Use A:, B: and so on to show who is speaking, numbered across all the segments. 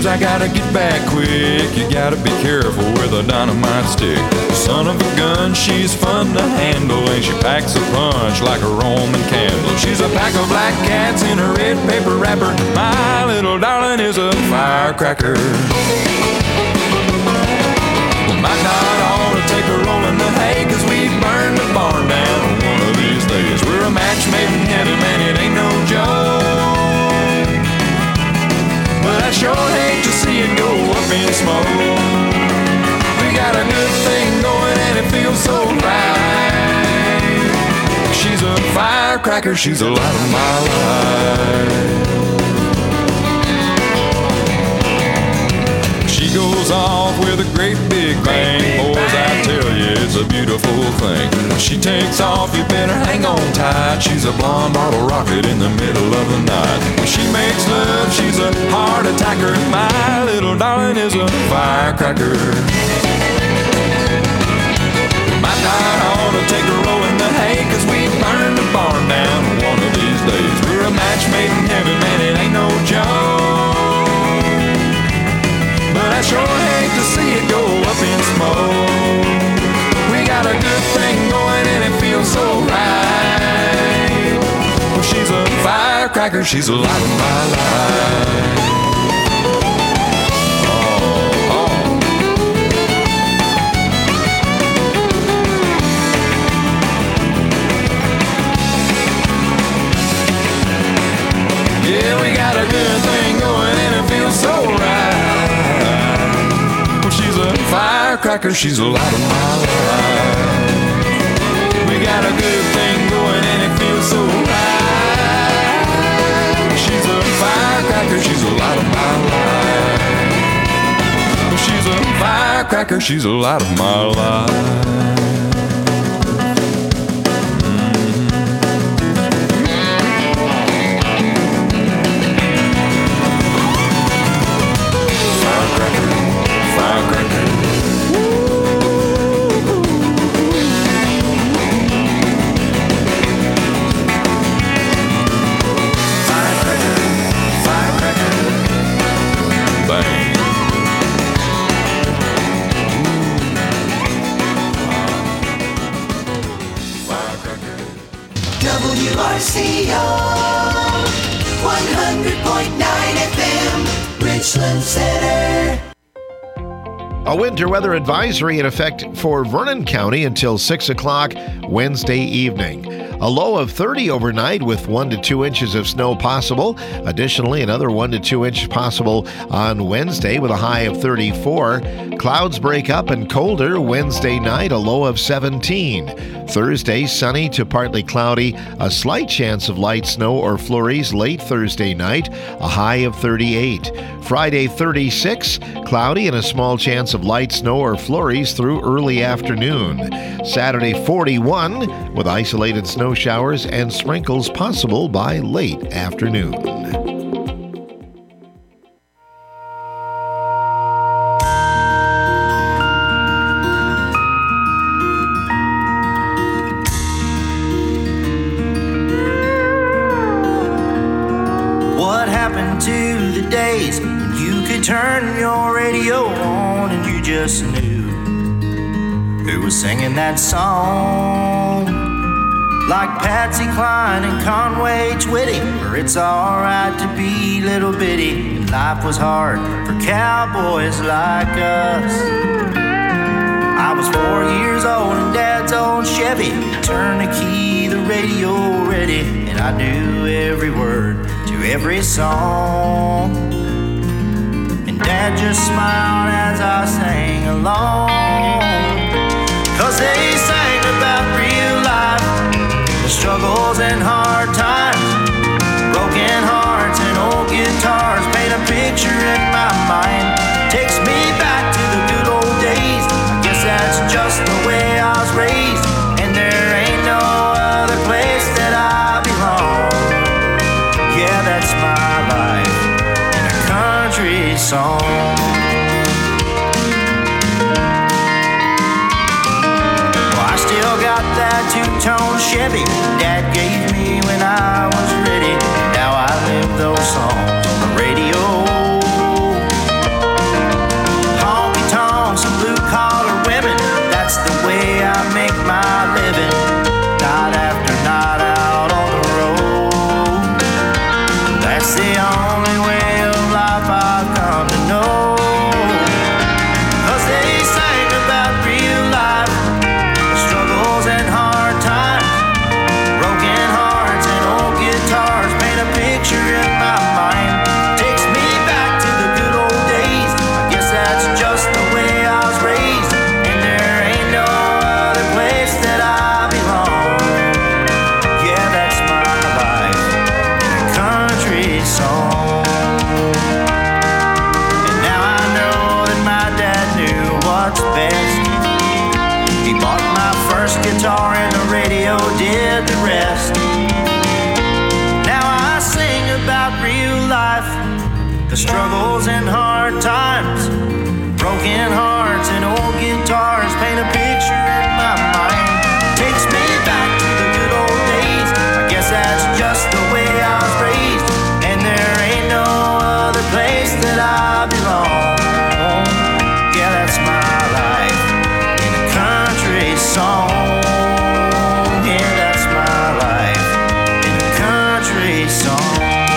A: news, I gotta get back quick. You gotta be careful with a dynamite stick. Son of a gun, she's fun to handle, and she packs a punch like a Roman candle. She's a pack of black cats in a red paper wrapper. My little darling is a firecracker. We might not ought to take a roll in the hay, 'cause we burn the barn down one of these days. We're a match made in heaven, man, it ain't no joke. But I sure hate to see it go up in smoke. We got a good thing going and it feels so right. She's a firecracker, she's the light of my life. She goes off with a great big bang. Boys, I tell you, it's a beautiful thing. When she takes off, you better hang on tight. She's a blonde bottle rocket in the middle of the night. When she makes love, she's a heart attacker. My little darling is a firecracker. We might not ought to take a roll in the hay, 'cause we burn the barn down one of these days. We're a match made in heaven, man, it ain't no joke. But I sure hate to see it go up in smoke. We got a good thing going and it feels so right. Well, she's a firecracker, she's the light of my life. Oh, oh. Yeah, we got a good thing going and it feels so right. Well, she's a firecracker, she's the light of my life. We got a good thing going and it feels so right. She's a firecracker, she's the light of my life. Well, she's a firecracker, she's the light of my life.
B: WRCO 100.9 FM, Richland Center.
C: A winter weather advisory in effect for Vernon County until 6 o'clock Wednesday evening. A low of 30 overnight with 1 to 2 inches of snow possible. Additionally, another 1 to 2 inches possible on Wednesday with a high of 34. Clouds break up and colder Wednesday night, a low of 17. Thursday, sunny to partly cloudy. A slight chance of light snow or flurries late Thursday night, a high of 38. Friday, 36, cloudy and a small chance of light snow or flurries through early afternoon. Saturday, 41, with isolated snow showers and sprinkles possible by late afternoon.
D: What happened to the days when you could turn your radio on and you just knew who was singing that song? Like Patsy Cline and Conway Twitty, or It's Alright to Be Little Bitty. And life was hard for cowboys like us. I was 4 years old in Dad's old Chevy. Turn the key, the radio ready, and I knew every word to every song. And Dad just smiled as I sang along, 'cause they sang about real life, the struggles and hard times, broken hearts and old guitars paint a picture in my mind. Takes me back to the good old days. I guess that's just the way I was raised, and there ain't no other place that I belong. Yeah, that's my life in a country song. Still got that two-tone Chevy Dad gave me when I was ready. Now I live those songs on the radio. only way of life I've come to know. 'Cause they sang about real life, the struggles and hard times, broken hearts and old guitars paint a picture in my mind. Takes me back to the good old days. I guess that's just the way I was raised, and there ain't no other place that I belong. Yeah, that's my life in a country song. And now I know that my dad knew what's best. He bought my first guitar and the radio did the rest. Now I sing about real life, the struggles and hard times, broken hearts and old guitars paint a picture in my mind. Takes me back to the good old days. I guess that's just the way I was raised, and there ain't no other place that I belong. Yeah, that's my life in a country song. Yeah, that's my life in a country song.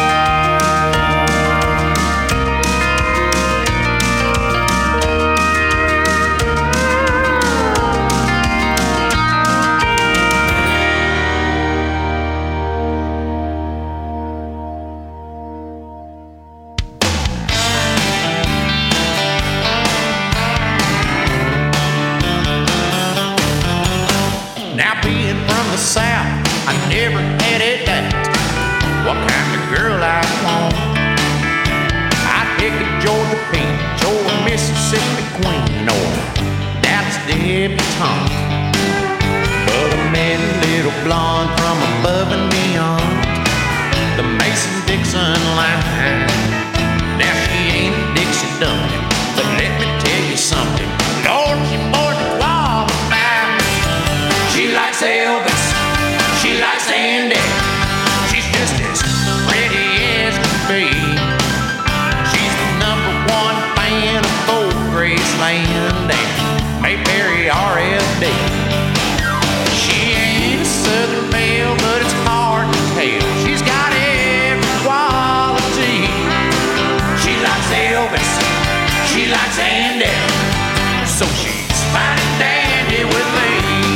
E: Now being from the South, I never had it doubt what kind of girl I want. I'd pick a Georgia peach or a Mississippi queen or Dallas debutante. But I met a little blonde from above and beyond the Mason-Dixon line. Now she ain't a Dixie Duncan, but let me tell you something, Lord, she more than qualified. She likes Elvis, she likes Andy, she's just as pretty as can be. She's the #1 fan of both Graceland and Mayberry RFD. She ain't a Southern belle, but it's hard to tell. She's got every quality. She likes Elvis, she likes Andy, so she's fine and dandy with me.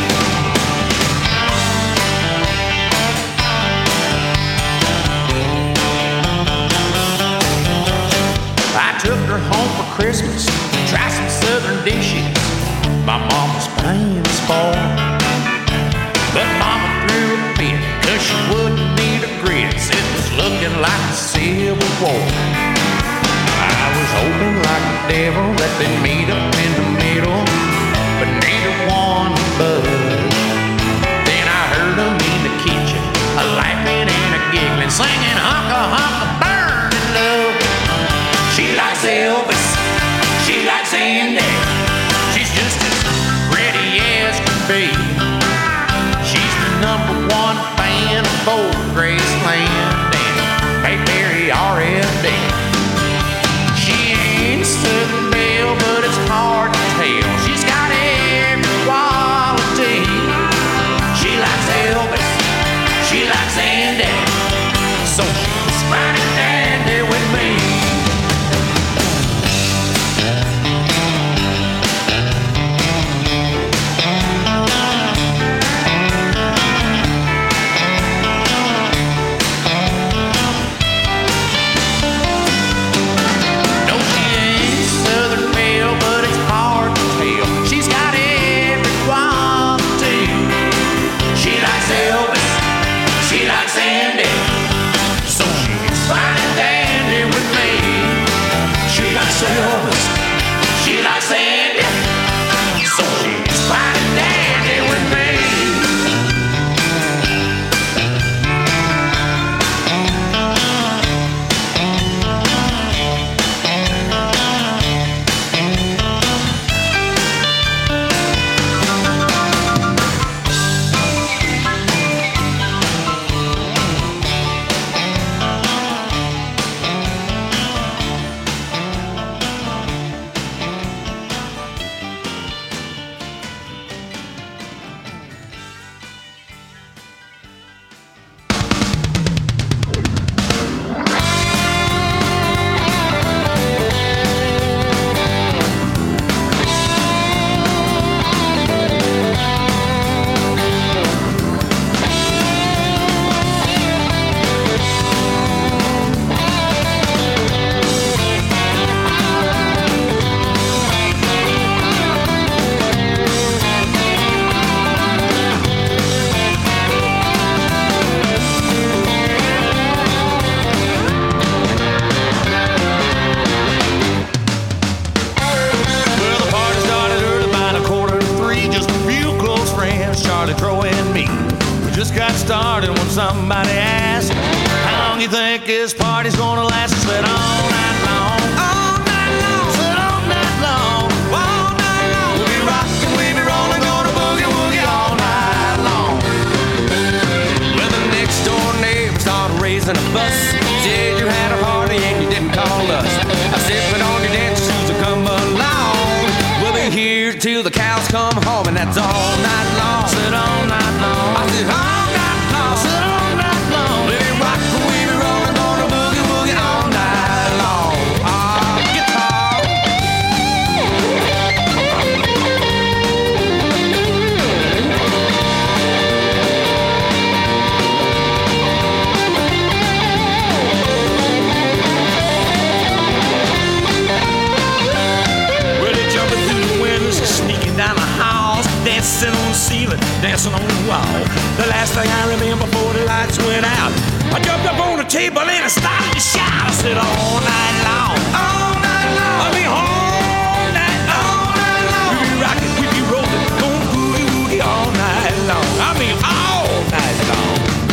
E: I took her home for Christmas to try some Southern dishes my mama's famous for. But mama threw a fit 'cause she wouldn't eat her grits. It was looking like the Civil War. I was hoping like the devil that they'd meet up in the middle, but neither one budged. Then I heard them in the kitchen, a laughing and a giggling, singing "Hunka Hunka Burning Love." She likes Elvis, she likes Andy, she's just as ready as can be. She's the #1 fan of both Graceland and Mayberry RFD. She ain't a Southern belle, but it's hard to tell. She's got every quality. She likes Elvis, she likes Andy, so she's fine and dandy with me. somebody asked, how long you think this party's gonna last? I said, all night long, all night long, said all night long, all night long. We'll be rocking, we'll be rolling, gonna boogie woogie all night long. Well, the next door neighbor started raising a fuss. Said you had a party and you didn't call us. I said, put on your dance shoes and come along. We'll be here till the cows come home, and that's all night long. I said all night long. I said all night long. I said all night long. We'll be rocking, we'll be rolling, gonna boogie woogie all night long. Guitar. Well, they're jumping through the windows, sneaking down the halls, dancing on the ceiling, dancing on the wall. The last thing I remember before the lights went out, I jumped up on the table and I started to shout. I said all night long, all night long. I mean all night long. We be rocking, we be rolling, going boogie woogie all night long. I mean all night long.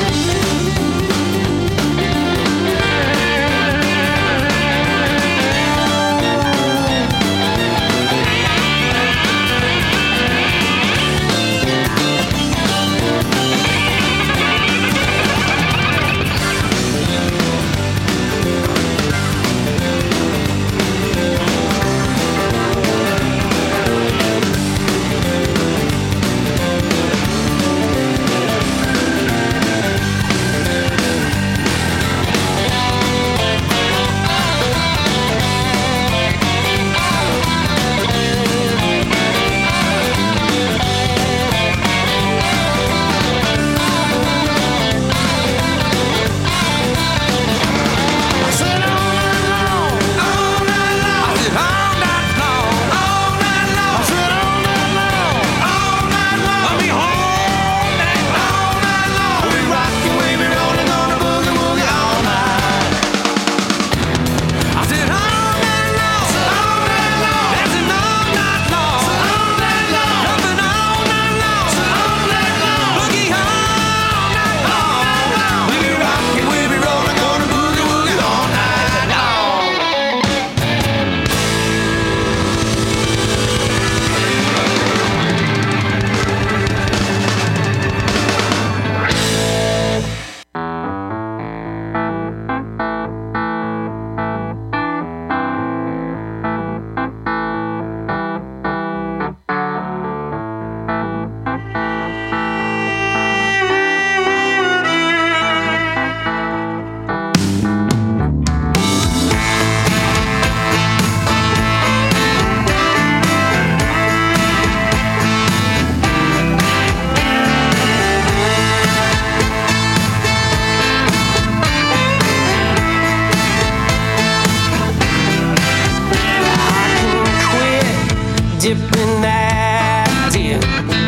F: dipping that dip.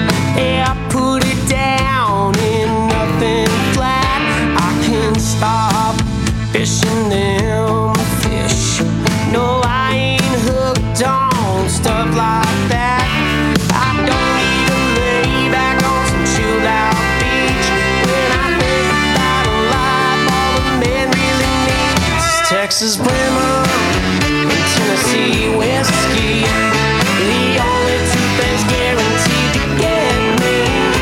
F: Yeah, I put it down in nothing flat. I can't stop fishing them fish. No, I ain't hooked on stuff like that. I don't need to lay back on some chilled out beach. When I think about a life, all a man really needs is Texas Blenheim and Tennessee whiskey. The only two things guaranteed to get me.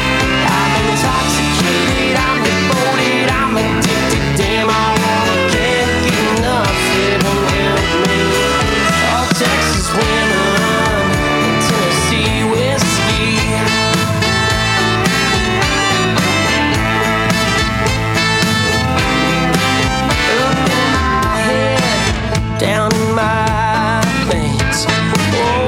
F: I'm intoxicated, I'm devoted, I'm addicted. Damn, I wanna can't get enough. Heaven help me. Oh, Texas Blenheim and Tennessee whiskey. Up in my head, down in my veins. Oh,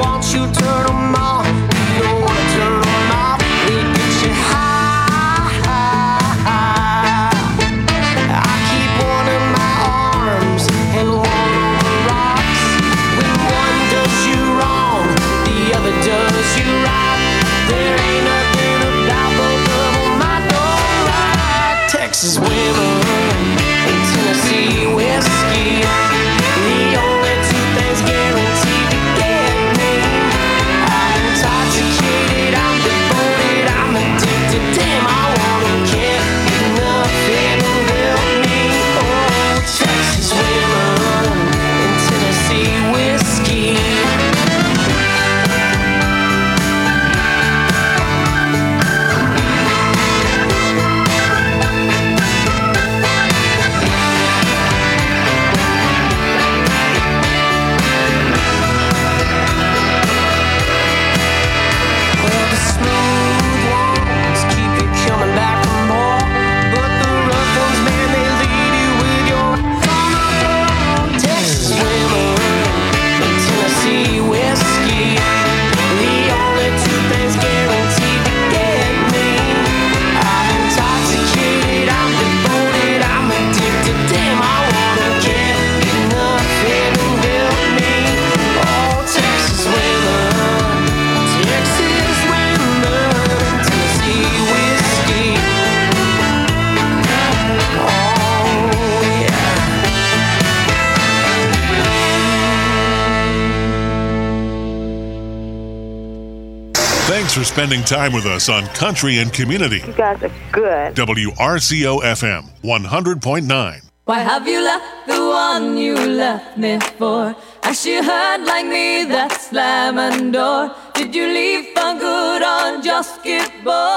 G: Thanks for spending time with us on Country and Community.
H: You guys are good.
G: WRCO FM 100.9.
I: Why have you left the one you left me for? Has she heard like me that slamming door? Did you leave for good or just get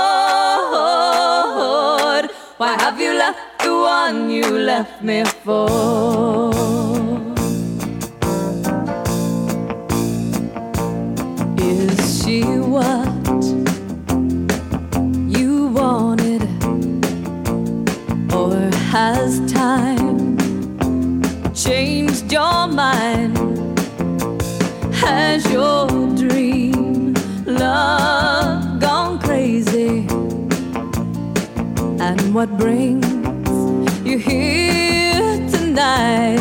I: bored? Why have you left the one you left me for? Is she what you wanted? Or has time changed your mind? Has your dream love gone crazy? And what brings you here tonight?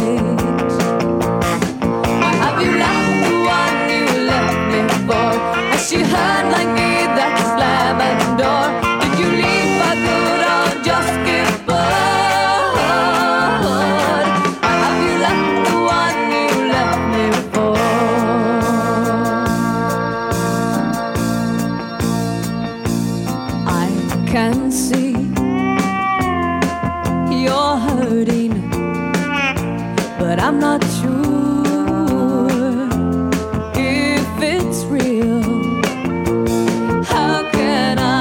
I: Why have you left the one you left me for? Has she heard like me that slamming door? Did you leave for good or just give bored? Why have you left the one you left me for? I can see you're hurting, but I'm not sure if it's real. How can I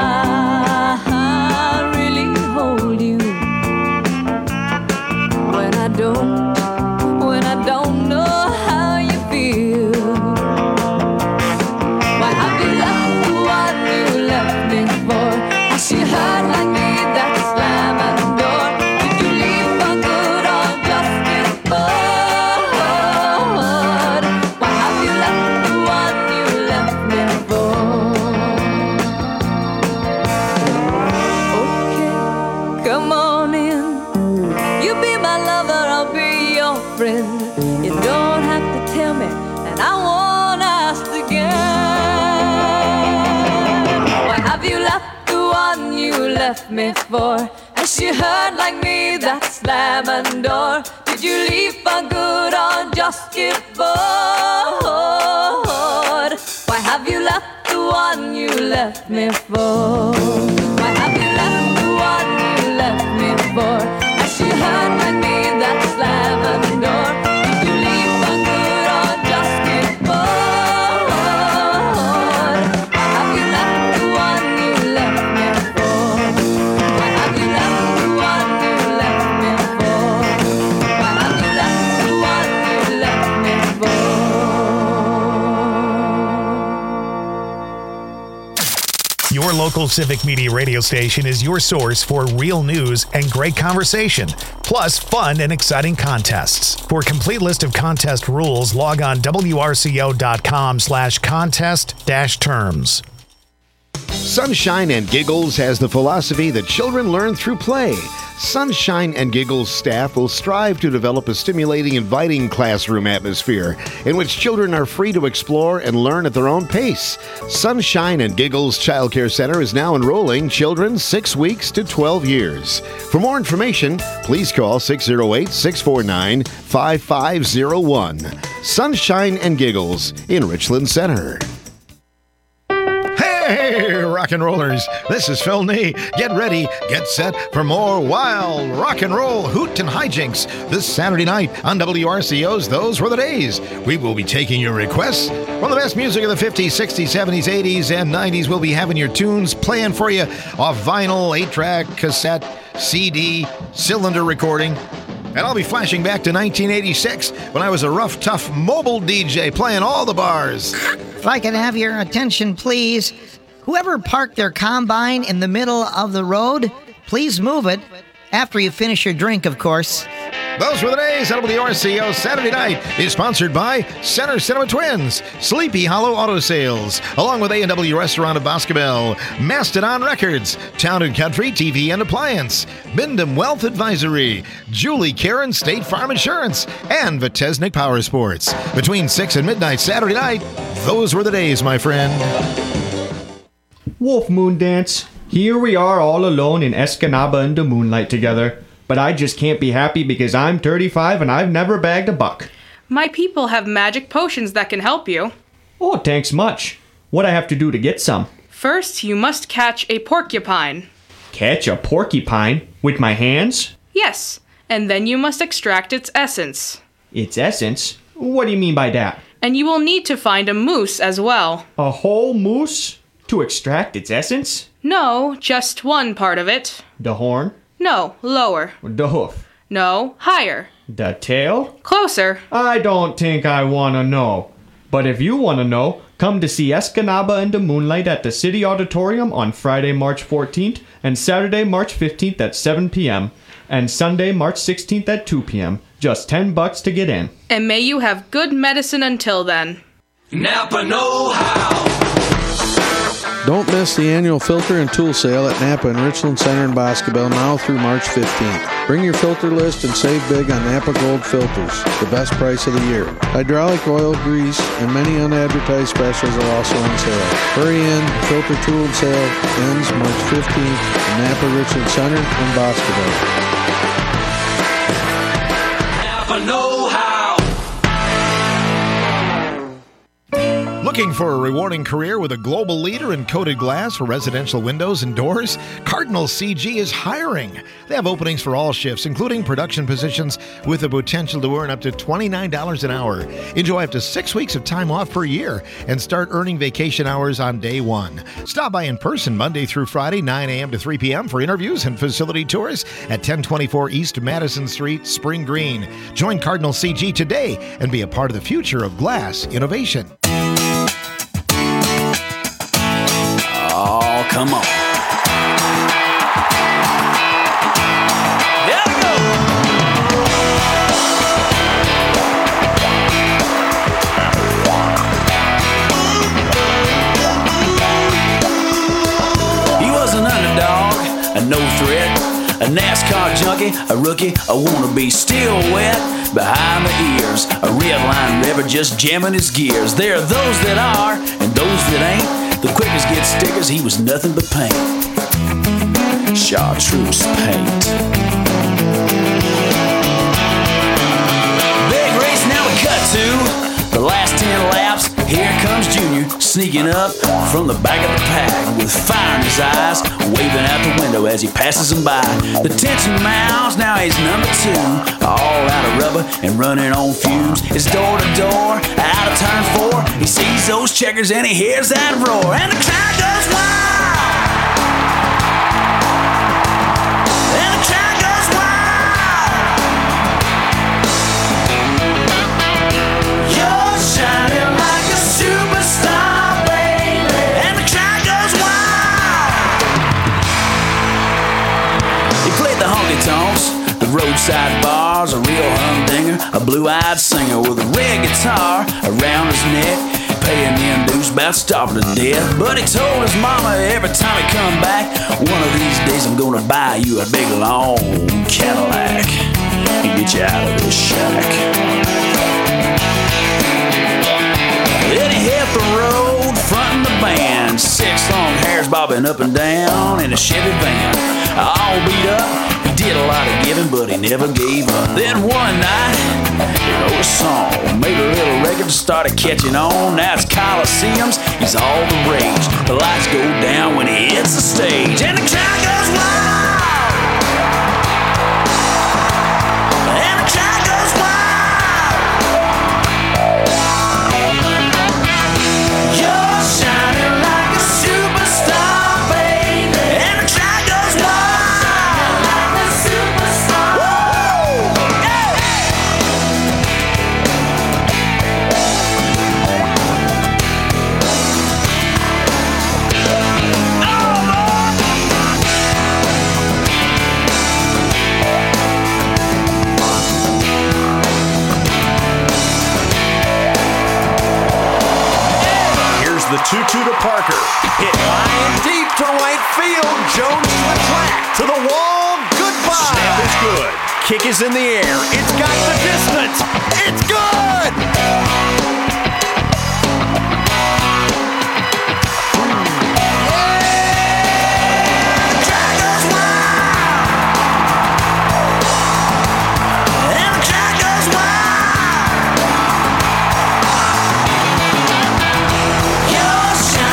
I: really hold you when I don't know how you feel? Why have you left the one you left me for? Has she heard like me that slamming door? Did you leave for good or just get bored? Why have you left the one you left me for? Okay, come on in. You be my lover, I'll be your friend. You don't have to tell me, and I won't ask again. Why have you left the one you left me for? Has she heard like me that slamming door? Did you leave for good or just get bored? Why have you left the one you left me for? Why have you left the one you left me for? Has she heard like me that slamming door? Did you leave for good or just get bored? Why have you left the one you left me for? Why have you left the one you left me for? Why have you left the one you left me for?
J: Your local Civic Media radio station is your source for real news and great conversation, plus fun and exciting contests. For a complete list of contest rules, log on wrco.com/contest-terms.
C: Sunshine and Giggles has the philosophy that children learn through play. Sunshine and Giggles staff will strive to develop a stimulating, inviting classroom atmosphere in which children are free to explore and learn at their own pace. Sunshine and Giggles Child Care Center is now enrolling children 6 weeks to 12 years. For more information, please call 608-649-5501. Sunshine and Giggles in Richland Center. Hey, rock and rollers, this is Phil Nee. Get ready, get set for more wild rock and roll hoot and hijinks this Saturday night on WRCO's Those Were the Days. We will be taking your requests from the best music of the 50s, 60s, 70s, 80s, and 90s. We'll be having your tunes playing for you off vinyl, 8-track, cassette, CD, cylinder recording. And I'll be flashing back to 1986 when I was a rough, tough mobile DJ playing all the bars.
K: If I could have your attention, please. Whoever parked their combine in the middle of the road, please move it. After you finish your drink, of course.
C: Those were the days. WRCO Saturday Night is sponsored by Center Cinema Twins, Sleepy Hollow Auto Sales, along with A&W Restaurant of Boscobel, Mastodon Records, Town & Country TV and Appliance, Bindom Wealth Advisory, Julie Karen State Farm Insurance, and Vitesnik Power Sports. Between 6 and midnight Saturday night, those were the days, my friend.
L: Wolf Moon Dance. Here we are all alone in Escanaba in the moonlight together. But I just can't be happy because I'm 35 and I've never bagged a buck.
M: My people have magic potions that can help you.
L: Oh, thanks much. What I have to do to get some?
H: First, you must catch a porcupine.
L: Catch a porcupine with my hands?
H: Yes, and then you must extract its essence.
L: Its essence? What do you mean by that?
H: And you will need to find a moose as well.
L: A whole moose? To extract its essence?
H: No, just one part of it.
L: The horn?
H: No, lower.
L: The hoof?
H: No, higher.
L: The tail?
H: Closer.
L: I don't think I want to know. But if you want to know, come to see Escanaba and the Moonlight at the City Auditorium on Friday, March 14th and Saturday, March 15th at 7 p.m. and Sunday, March 16th at 2 p.m. Just $10 to get in.
H: And may you have good medicine until then.
A: Napa know-how.
M: Don't miss the annual filter and tool sale at Napa and Richland Center in Boscobel now through March 15th. Bring your filter list and save big on Napa Gold filters, the best price of the year. Hydraulic oil, grease, and many unadvertised specials are also on sale. Hurry in, the filter tool sale ends March 15th at Napa Richland Center in Boscobel.
A: Napa know-how.
C: Looking for a rewarding career with a global leader in coated glass for residential windows and doors? Cardinal CG is hiring. They have openings for all shifts, including production positions with the potential to earn up to $29 an hour. Enjoy up to 6 weeks of time off per year and start earning vacation hours on day one. Stop by in person Monday through Friday, 9 a.m. to 3 p.m. for interviews and facility tours at 1024 East Madison Street, Spring Green. Join Cardinal CG today and be a part of the future of glass innovation.
E: Oh, come on. There we go. He was an underdog, a no threat, a NASCAR junkie, a rookie, a wannabe, still wet behind the ears, a red line river just jamming his gears. There are those that are and those that ain't. The quickest get stickers, he was nothing but paint. Chartreuse paint. Big race, now we cut to the last 10 laps. Here comes Junior, sneaking up from the back of the pack with fire in his eyes, waving out the window as he passes them by. The tension mounts, now he's number 2, all out of rubber and running on fumes. It's door to door, out of turn 4. He sees those checkers and he hears that roar, and the crowd goes wild. And the crowd goes wild. You're shining like a superstar, baby, and the crowd goes wild. He played the honky-tonks, the roadside bars, a real humdinger, a blue-eyed singer with a red guitar around his neck, paying them dues about starving to death. But he told his mama every time he come back, one of these days I'm gonna buy you a big long Cadillac and get you out of this shack. Then he hit the road, fronting the band, 6 long hairs bobbing up and down in a Chevy van, all beat up. He did a lot of giving, but he never gave up. Then one night, he wrote a song, made a little record, started catching on. Now it's Coliseums, he's all the rage. The lights go down when he hits the stage, and the crowd goes wild. And the crowd goes wild. You're shining like a superstar, baby, and the crowd goes wild.
N: The 2-2 to Parker. Hit high and deep to right field. Jones to the track. To the wall. Goodbye. Snap is good. Kick is in the air. It's got the distance. It's good.
B: You're shining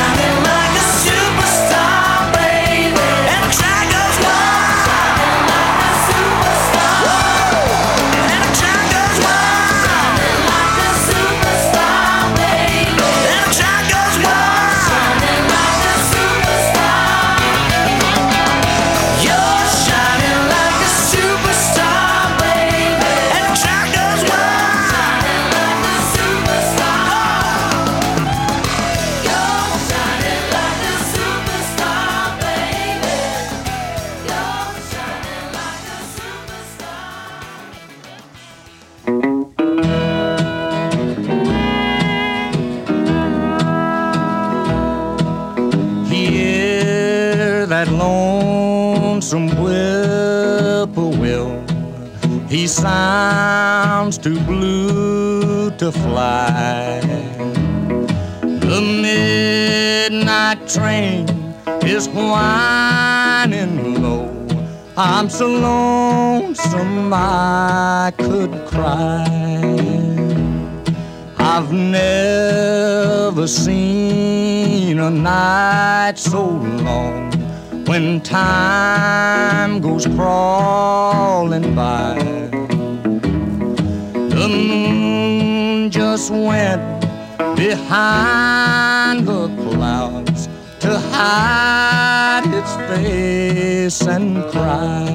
O: lonesome whippoorwill. He sounds too blue to fly. The midnight train is whining low. I'm so lonesome I could cry. I've never seen a night so long when time goes crawling by. The moon just went behind the clouds to hide its face and cry.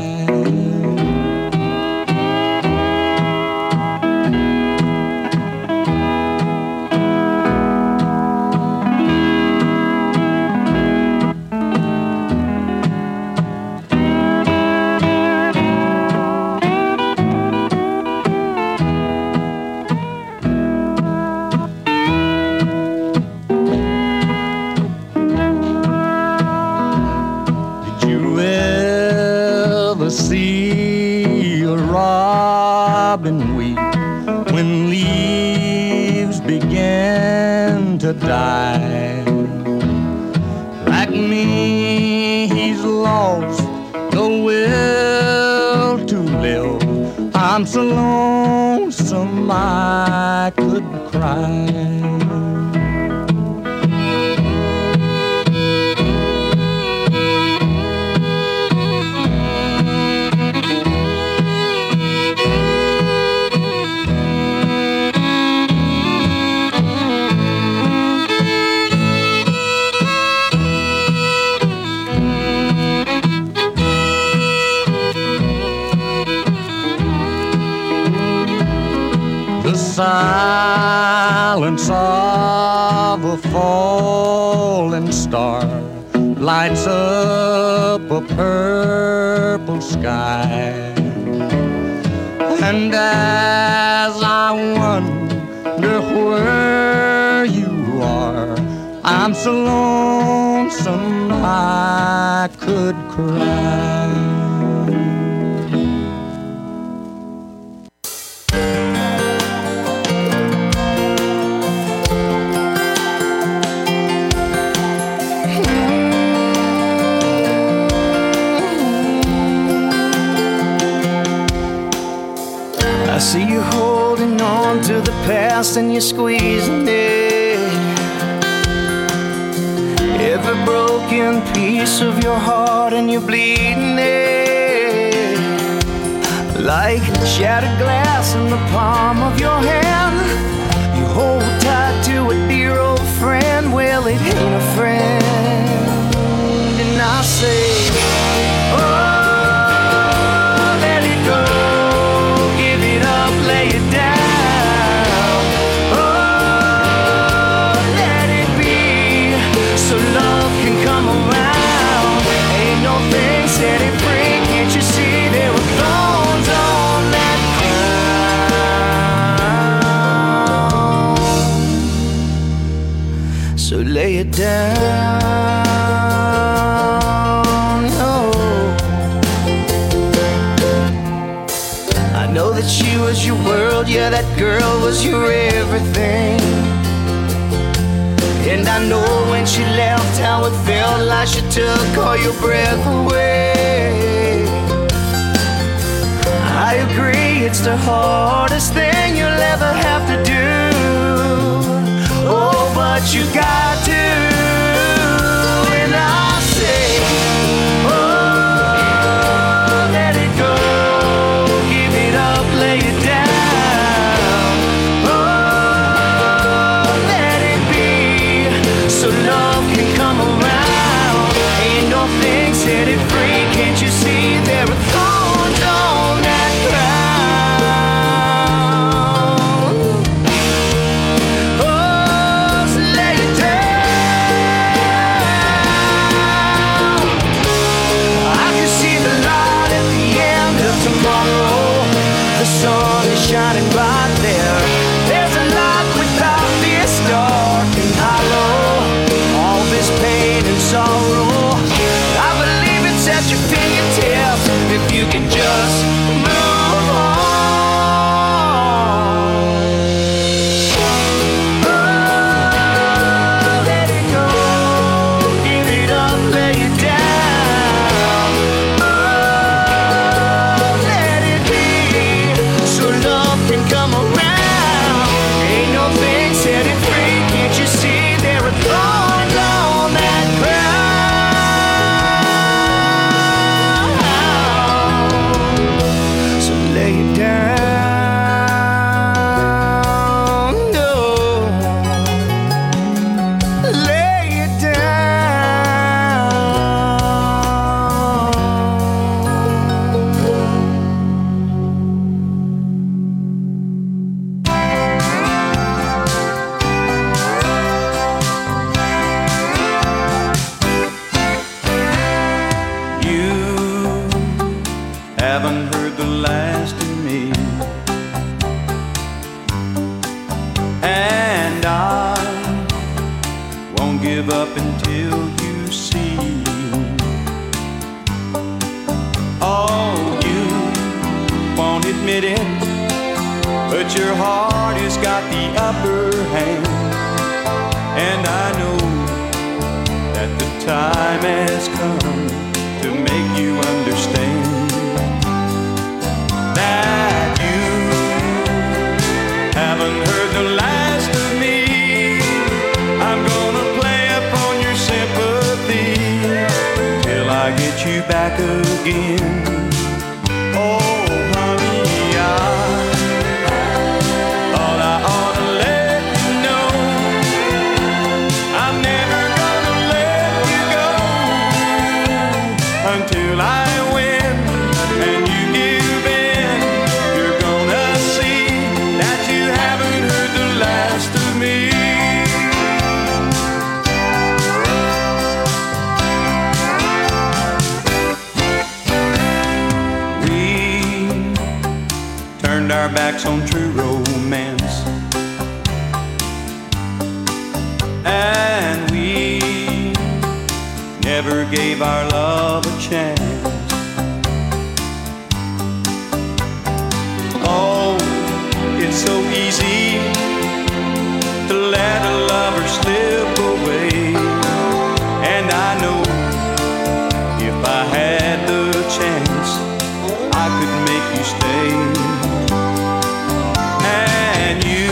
O: See a robin weep when leaves begin to die. Like me, he's lost the will to live. I'm so lonesome I could cry. Silence of a falling star lights up a purple sky. And as I wonder where you are, I'm so lonesome I could cry.
D: I see you holding on to the past and you're squeezing it. Every broken piece of your heart and you're bleeding it. Like shattered glass in the palm of your hand, you hold tight to a dear old friend. Well, it ain't a friend. And I say, oh, let it go. Lay it down. Oh, let it be, so love can come around. Ain't no thing set it free. Can't you see there were thorns on that crown? So lay it down. Know that she was your world, yeah, that girl was your everything. And I know when she left how it felt like she took all your breath away. I agree, it's the hardest thing you'll ever have to do. Oh, but you got to. And I say, oh, let it go. Lay it down. Oh, let it be, so love can come around. Ain't no thing set it free. Can't you see there are thorns on that crown? Oh, so lay it down.
P: give up until you see. Oh, you won't admit it, but your heart has got the upper hand. And I know that the time has come to make you understand that you haven't heard the last of me. I'm gonna play upon your sympathy till I get you back again. Oh, honey, thought I ought to let you know I'm never gonna let you go until I win and you give in. You're gonna see that you haven't heard the last of me. Turned our backs on true romance, and we never gave our love a chance. Oh, it's so easy to let a lover slip away, and I know if I had the chance I could make you stay. And you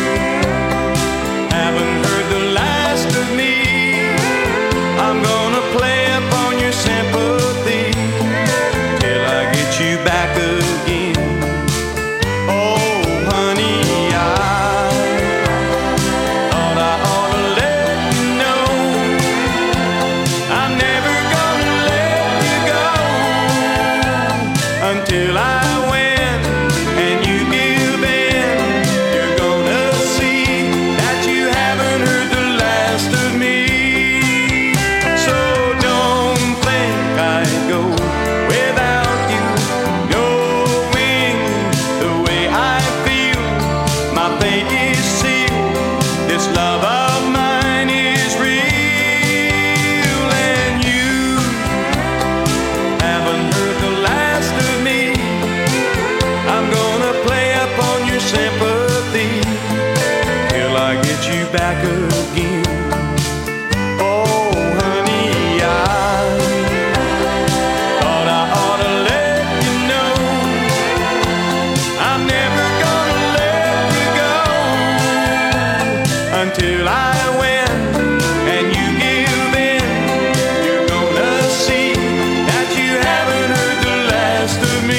P: haven't heard the last of me. I'm gonna play upon your sympathy till I get you back again. Oh, honey, I thought I ought to let you know I'm never gonna let you go until I win and you give in. You're gonna see that you haven't heard the last of me. So don't think I'd go without you, knowing the way I feel. My fate is sealed. This love of mine is real, and you haven't heard the last of me. I'm gonna play upon your sympathy till I get you back again. Oh, honey, I thought I ought to let you know I'm never gonna let you go until I win and you give in. You're gonna see that you haven't heard the last of me.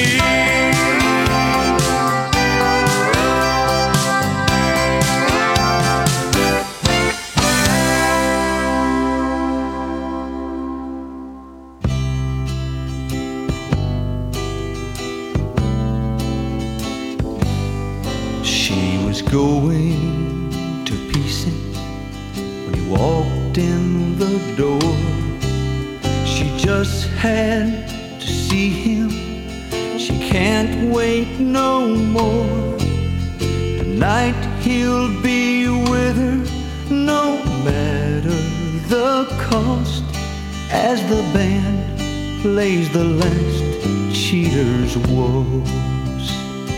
P: She was going to pieces when he walked in the door. She just had to see him. She can't wait no more. Tonight he'll be with her, no matter the cost, as the band plays the last cheater's woes.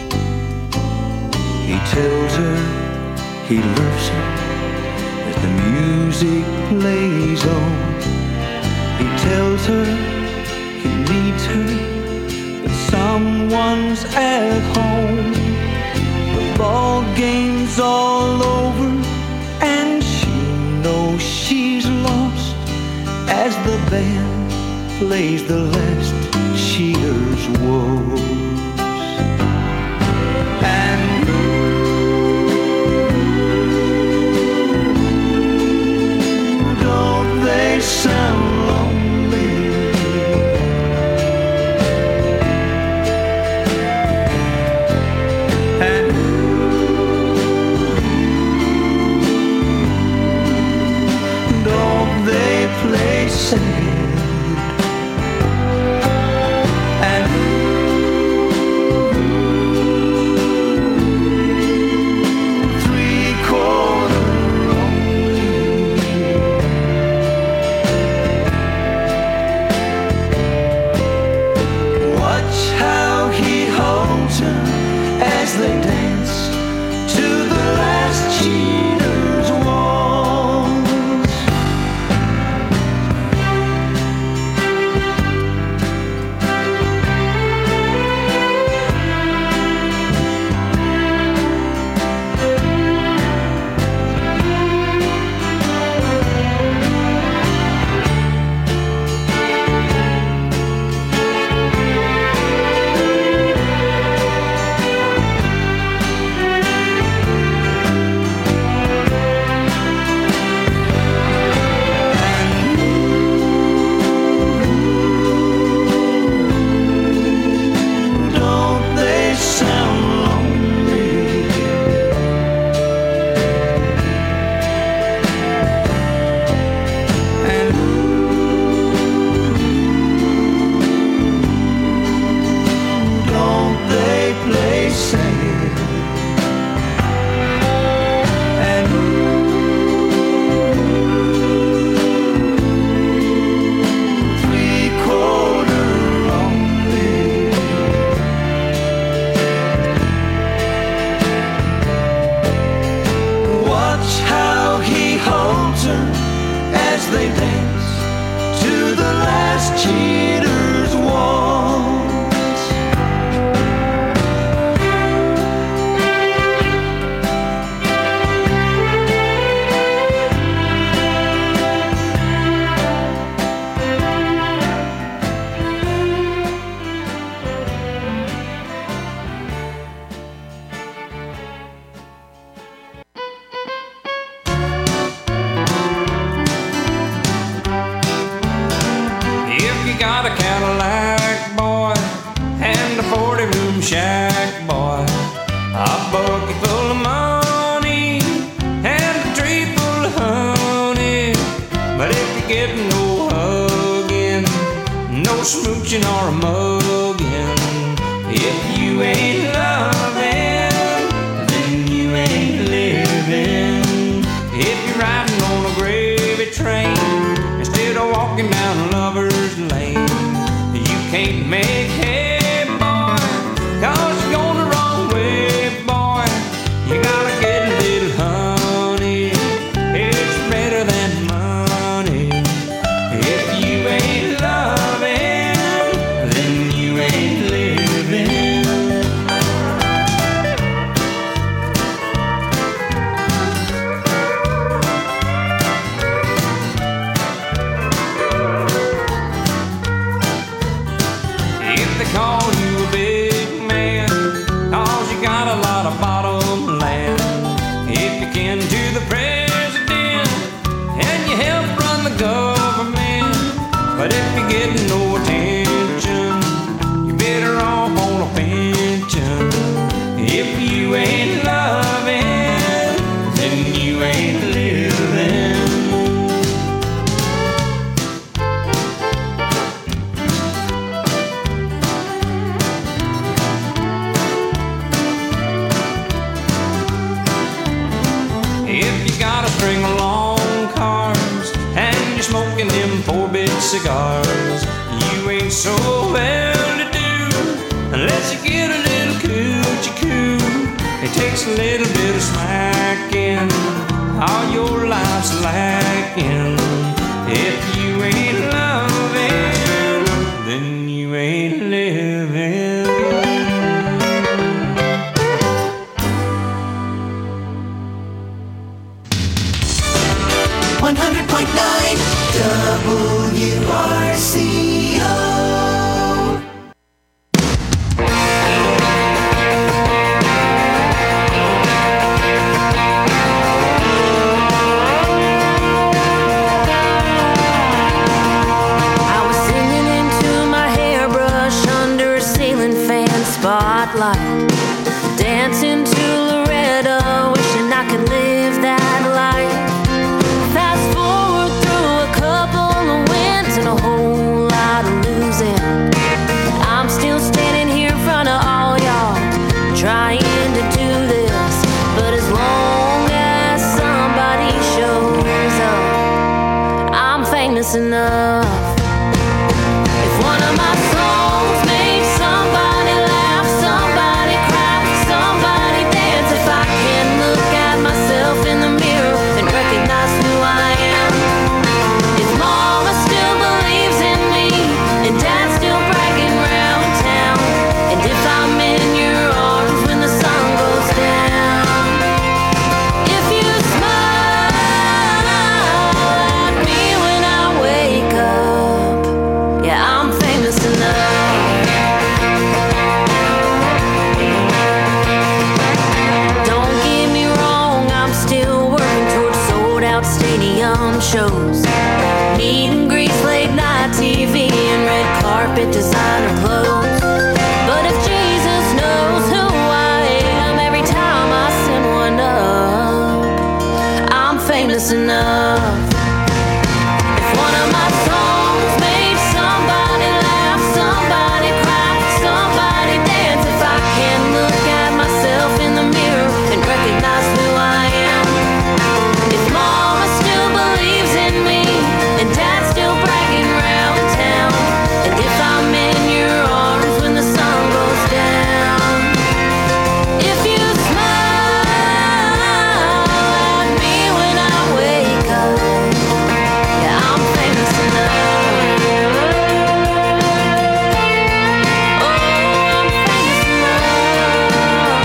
P: He tells her he loves her as the music plays on. He tells her he needs her, but someone's at home. The ball game's all over and she knows she's lost as the band plays the last cheater's woes. And don't they sound lonely? And don't they play sad? And
Q: you can to the president, and you help run the government. But if you get no attention, you better off on a pension. If you ain't loving, then you ain't living. String of long cars and you're smoking them 4-bit cigars, you ain't so well to do unless you get a little coochie coo. It takes a little bit of smacking, all your life's lacking. If you ain't loving, then you ain't living.
B: 100.9 WRCO.
R: I was singing into my hairbrush under a ceiling fan spotlight, dancing to Loretta, wishing I could live that life. A whole lot of losing. I'm still standing here in front of all y'all, trying to do this. But as long as somebody shows up, I'm famous enough. If one of my songs made somebody laugh, somebody cry, somebody dance, if I can look at myself in the mirror and recognize who I am. If mama still believes in me and dad's still bragging round town, and if I'm in your arms when the sun goes down, if you smile at me when I wake up, yeah, I'm famous enough. Don't get me wrong, I'm still working towards sold out stadium shows, meet and greets, late night TV, and red carpet designer clothes. But if Jesus knows who I am every time I send one up, I'm famous enough. If one of my songs made somebody laugh, somebody cry, somebody dance, if I can look at myself in the mirror and recognize who I am. If mama still believes in me and dad's still bragging round town, and if I'm in your arms when the sun goes down, if you smile at me when I wake up, yeah, I'm famous enough. Oh, I'm famous enough.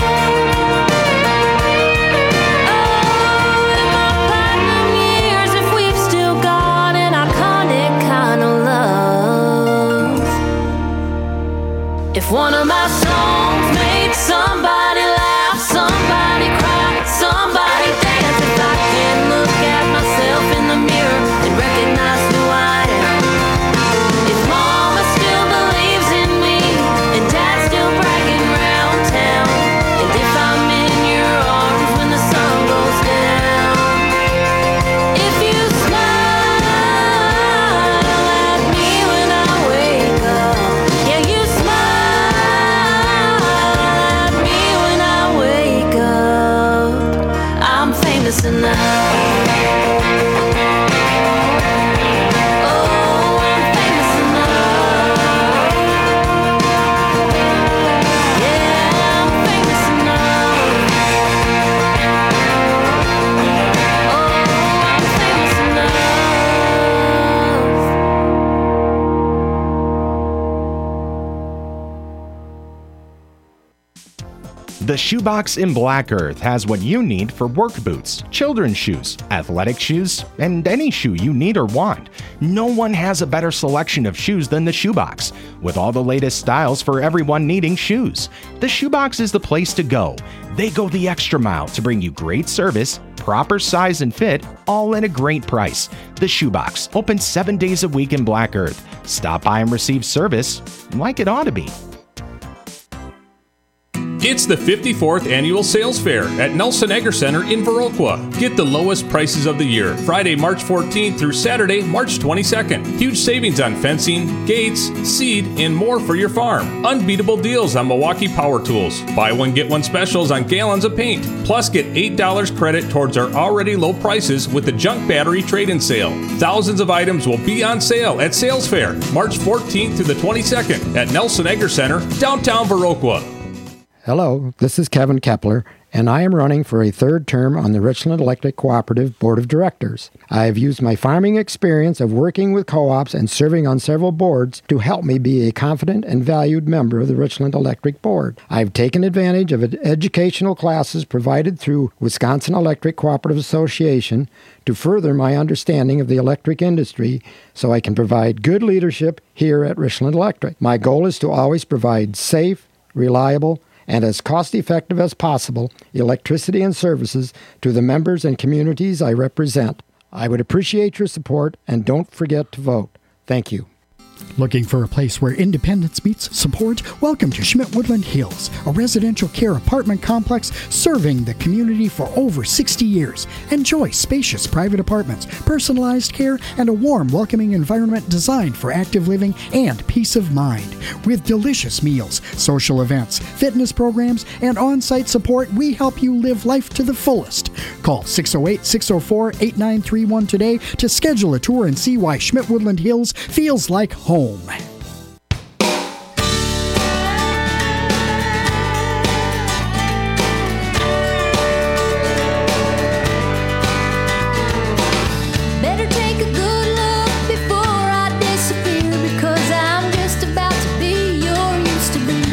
R: Oh, in my platinum years, if we've still got an iconic kind of love. If one of my songs made somebody laugh, somebody cry, somebody dance, if I can look at myself in the mirror and recognize who I am. If mama still believes in me and dad's still bragging round town, and if I'm in your arms when the sun goes down, if you smile at me when I wake up, yeah, you smile at me when I wake up, I'm famous enough. Oh, I'm famous enough. Yeah, I'm famous enough. Oh, I'm famous enough.
S: The The Shoebox in Black Earth has what you need for work boots, children's shoes, athletic shoes, and any shoe you need or want. No one has a better selection of shoes than the Shoebox, with all the latest styles for everyone needing shoes. The Shoebox is the place to go. They go the extra mile to bring you great service, proper size and fit, all at a great price. The Shoebox, open 7 days a week in Black Earth. Stop by and receive service like it ought to be.
T: It's the 54th Annual Sales Fair at Nelson Agri Center in Viroqua. Get the lowest prices of the year, Friday, March 14th through Saturday, March 22nd. Huge savings on fencing, gates, seed, and more for your farm. Unbeatable deals on Milwaukee Power Tools. Buy one, get one specials on gallons of paint. Plus, get $8 credit towards our already low prices with the junk battery trade-in sale. Thousands of items will be on sale at Sales Fair, March 14th through the 22nd at Nelson Agri Center, downtown Viroqua.
U: Hello, this is Kevin Kepler, and I am running for a third term on the Richland Electric Cooperative Board of Directors. I have used my farming experience of working with co-ops and serving on several boards to help me be a confident and valued member of the Richland Electric Board. I have taken advantage of educational classes provided through Wisconsin Electric Cooperative Association to further my understanding of the electric industry so I can provide good leadership here at Richland Electric. My goal is to always provide safe, reliable, and as cost-effective as possible electricity and services to the members and communities I represent. I would appreciate your support, and don't forget to vote. Thank you.
V: Looking for a place where independence meets support? Welcome to Schmidt Woodland Hills, a residential care apartment complex serving the community for over 60 years. Enjoy spacious private apartments, personalized care, and a warm, welcoming environment designed for active living and peace of mind. With delicious meals, social events, fitness programs, and on-site support, we help you live life to the fullest. Call 608-604-8931 today to schedule a tour and see why Schmidt Woodland Hills feels like home.
I: Better take a good look before I disappear, because I'm just about to be your used to be.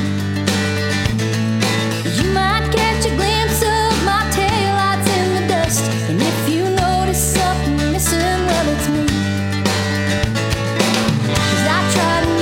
I: You might catch a glimpse of my taillights in the dust, and if you notice something missing, well, it's me. 'Cause I try to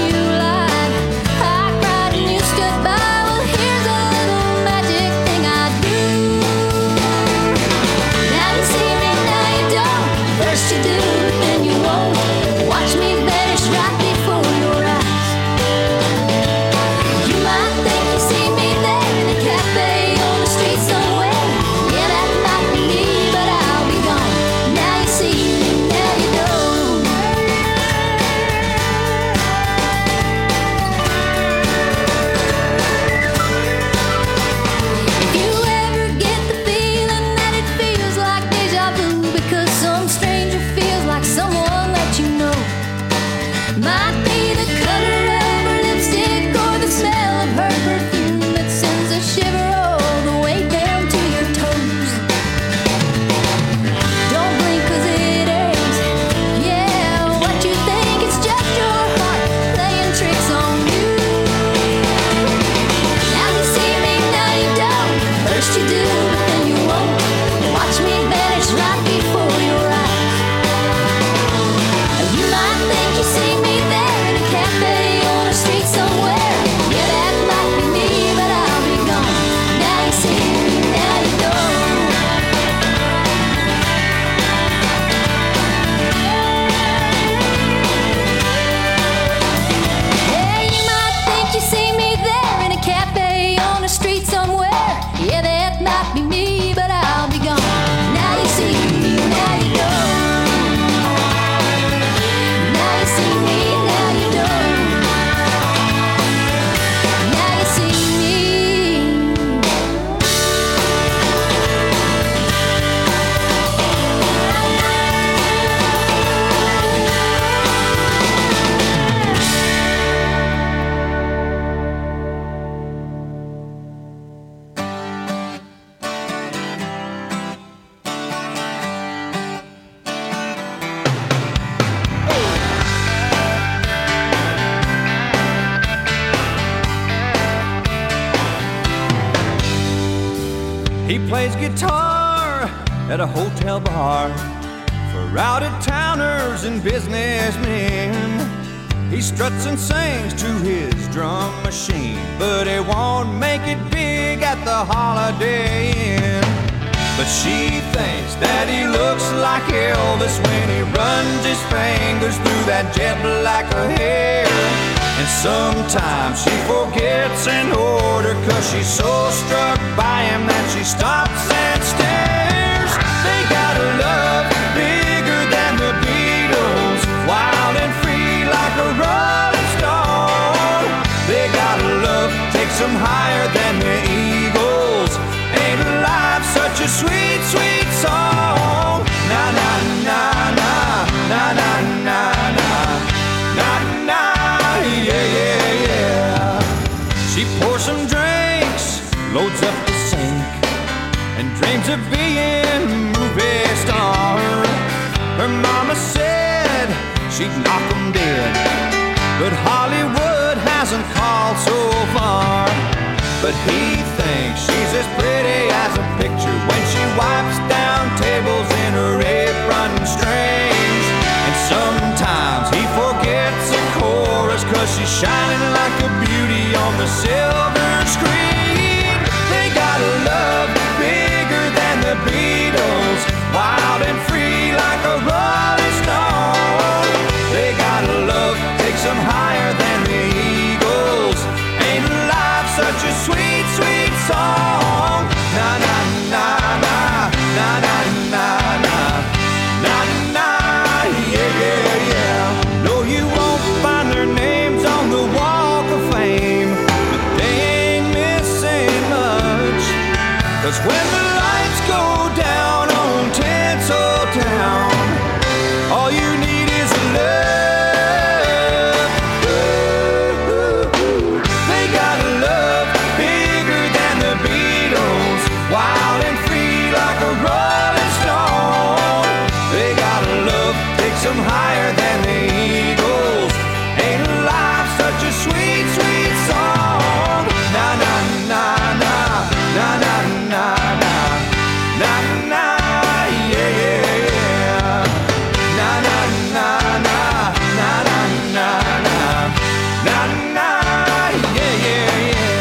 P: plays guitar at a hotel bar for out-of-towners and businessmen. He struts and sings to his drum machine, but he won't make it big at the Holiday Inn. But she thinks that he looks like Elvis when he runs his fingers through that jet black hair. And sometimes she forgets an order 'cause she's so struck by him that she stops and stares. They got a love bigger than the Beatles, wild and free like a rolling stone. They got a love takes them higher than the Eagles. Ain't life such a sweet, sweet song? Na na na na na na na na na na, yeah yeah yeah. She pours some drinks, loads up the sink, and dreams of being movie star. Her mama said she'd knock 'em dead, but Hollywood hasn't called so far. But he thinks she's as pretty as a picture when she wipes down tables in her apron strings. And sometimes he forgets a chorus 'cause she's shining like a beauty on the silver screen. They got a love bigger than the Beatles, wild and free like a rolling stone. They got a love takes them higher than the Eagles. Ain't life such a sweet, sweet song? Na na na na na na na na na na, yeah yeah yeah. No, you won't find their names on the Walk of Fame, but they ain't missing much. 'Cause when the lights go down on Tinseltown, all you need is a love. They got a love bigger than the Beatles, wild and free like a rolling stone. They got a love takes them higher than the Eagles. Ain't life such a sweet, sweet song? Na na na na na na na na na na, yeah yeah yeah. Na na na na na na na na na na, yeah yeah yeah.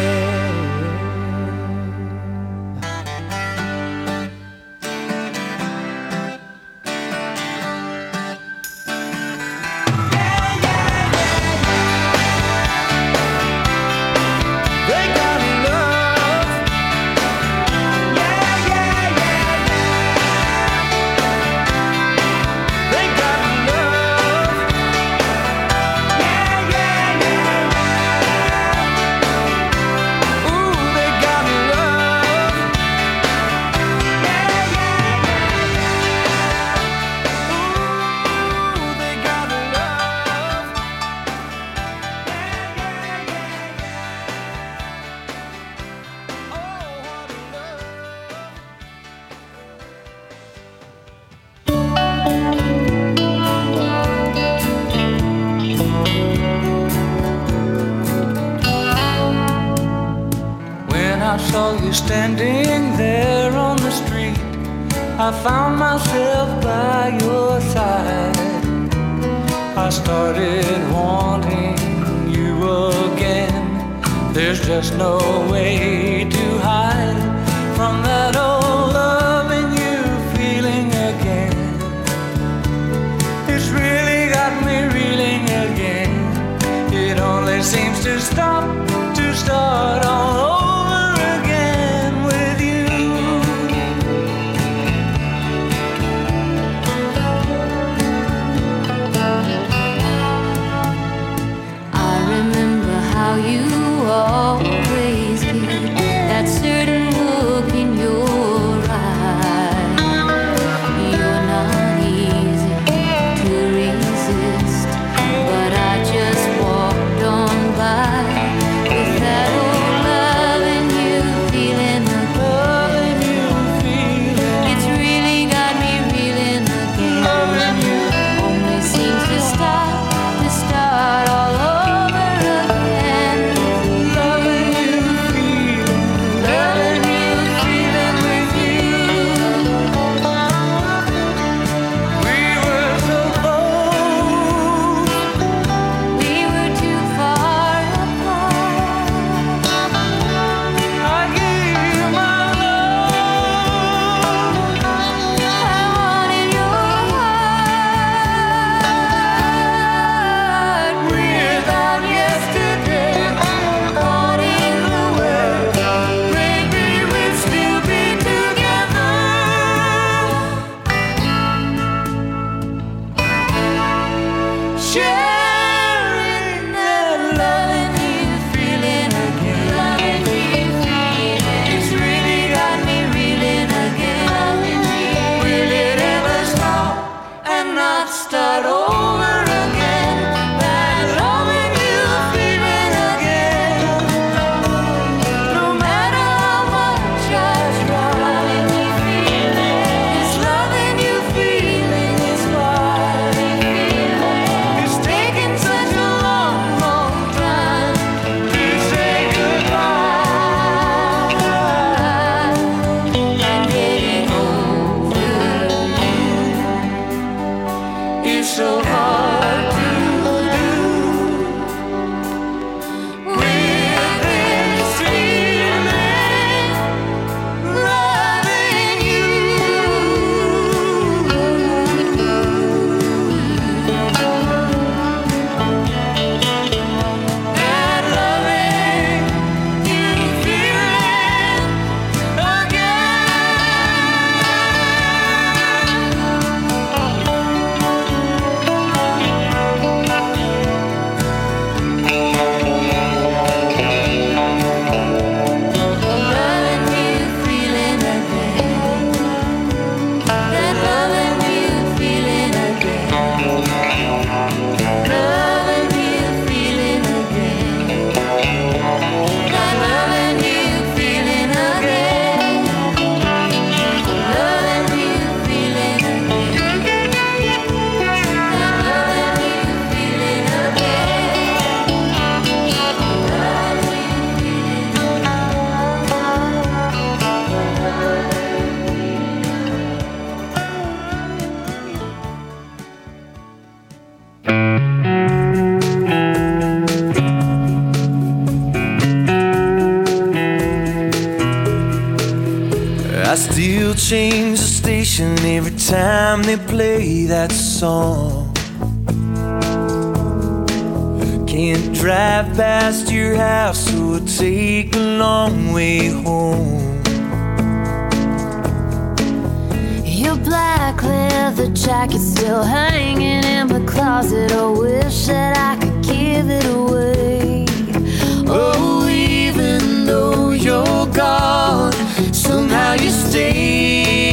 P: They got love, yeah yeah yeah yeah. They got love, yeah yeah yeah yeah. Ooh, they got love, yeah yeah yeah yeah. Ooh, they got love, yeah yeah yeah yeah.
Q: When I saw you standing there on the street, I found myself by your side. I started wanting you again. There's just no way to hide from that old loving you feeling again. It's really got me reeling again. It only seems to stop to start all over again with you.
R: I remember how you always did, that certain look in your eye. You're not easy to resist, but I just walked on by.
I: be so hard to do. Within this feeling, loving you. That loving you feeling
P: I still change the station every time they play that song. Can't drive past your house, so I take a long way home.
R: Your black leather jacket's still hanging in my closet. I wish that I could give it away.
P: Oh, even though you're gone, somehow you stay